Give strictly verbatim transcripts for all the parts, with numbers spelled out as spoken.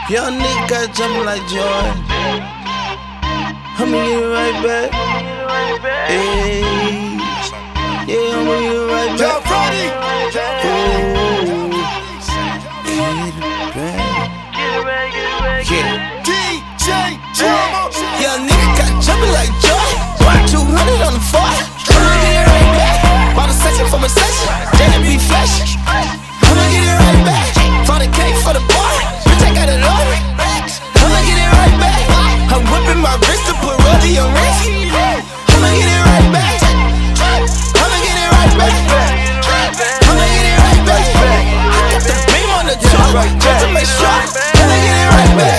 Young nigga got jumping like Jordan. I'ma get it right back. Hey. Yeah, I'ma get it right back. John Friday. Ooh. Get it back. Get it. D J Drama. Young nigga got jumping like Jordan. two hundred on the floor. I'ma get it right back. Bought a section for my section. J B Flash. I'ma get it right back. Found a cake for the bar. Bitch, I got it all. I'ma get it right back. I'm whipping my wrist to put Rollie on wrist. I'ma get it right back. I'ma get it right back. I'ma get it right back. I got the beam on the top just to make sure. I'ma get it right back.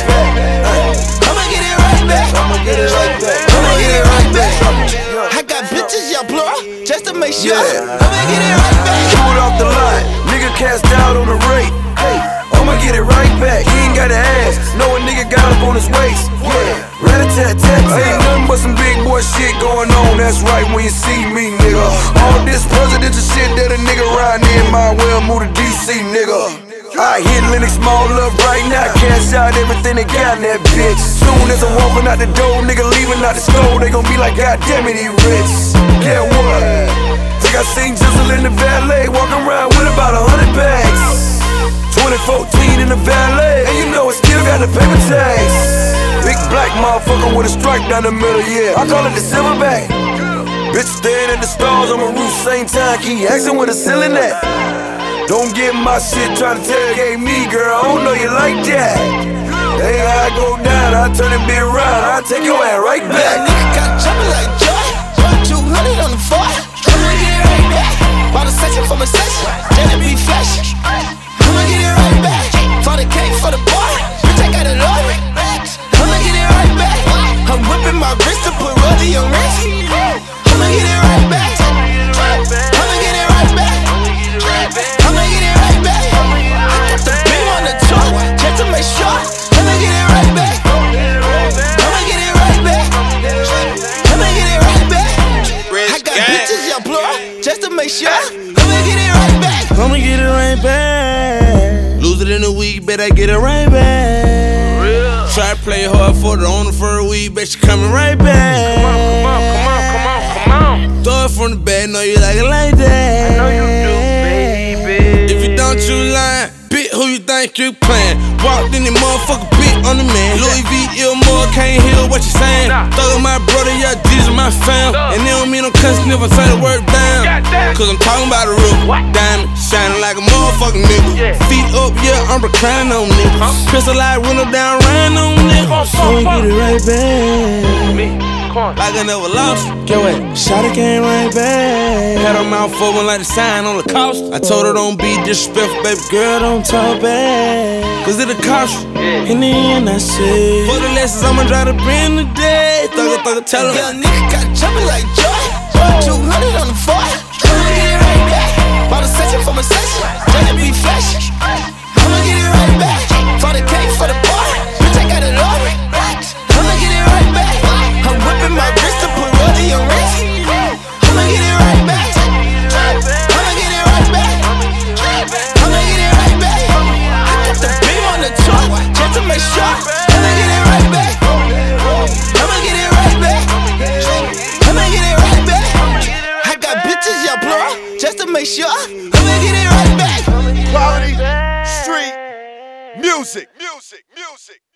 I'ma get it right back. I'ma get it right back. I'ma get it right back. I got bitches, y'all plural, just to make sure. I'ma get it right back. Pulled off the line, nigga cast out on the rate. Hey, I'ma get it right back. He ain't gotta ask. Know a nigga got up on his waist. Yeah, rat-a-tat-tat. Ain't nothing but some big boy shit going on. That's right when you see me, nigga. All this presidential shit that a nigga riding in, might well move to D C, nigga. I hit Lennox Mall up right now, cash out everything they got in that bitch. Soon as I'm walking out the door, nigga leaving out the store, they gon' be like, God damn it, he rich. Yeah, what? Think I seen Jizzle in the valet, walking around with about a hundred bags. twenty fourteen in the valet, and you know it still got the paper tags. Big black motherfucker with a stripe down the middle, yeah. I call it the silverback. Bitch staring at the stars on my roof, same time, keep asking where the ceiling at. Don't get my shit trying to tailgate me, girl. I don't know you like that. Hey, I go down, I turn it big around, I take your ass right back. Yeah, nigga got jumping like Joy. two hundred on the floor. I'ma get it right back. Bought a section for my section. J B Flash. I'ma get it right back. Found a cake for the bar. Bitch, I got it all. I'ma get it right back. I'm whipping my wrist to put Rollie on wrist. I'ma get it right back. I'ma get it right back. I'ma get it right back. I got the beam on the top just to make sure. I'ma get it right back. I'ma get it right back. I'ma get it right back. I got bitches, y'all plural, just to make sure. I'ma get it right back. I'ma get it right back. Lose it in a week, bet I get it right back. Try to play hard for the owner for a week, bet she coming right back. Come on, come on, come on, come on, come on. Throw it from the bed, know you like it like that. I know you do, baby. If you don't, you lying. Bitch, who you think you playing? Walked in the motherfucker bitch on the man. Louis V, Ilmore, can't hear what you saying. Thug my brother, yeah, Jesus, my fam. And they don't mean no cussing if I say the word down. Cause I'm talking about a roof. Diamond, shining like a motherfucking nigga. Feet up, yeah, I'm reclining on niggas. Pistol light, window down, riding on niggas. So we get it right back. Like I never lost. Get what? Shawty came right back. Had her mouth open like the sign on the cost. I told her don't be disrespectful, baby girl, don't talk back. Cause it'll cost you. In the end, I said, for the lessons, I'ma try to bring the day. Thugger, thugger, tell her. Young nigga got jumping like Joy. two hundred on the floor. I'ma get it right back. Bought a section for my section. J B Flash. I'ma get it right back. Found a cake for the bar. Bitch, I got it all. I'ma get it right back. I'm whipping my wrist to put Rollie on wrist. I'ma get it right back. I'ma get it right back. I'ma get it right back. I got the beam on the top just to make sure. I'ma get it right back. I'ma get it right back. I'ma get it right back. I got bitches, y'all plural, just to make sure. I'ma get it right back. Quality street music, music, music.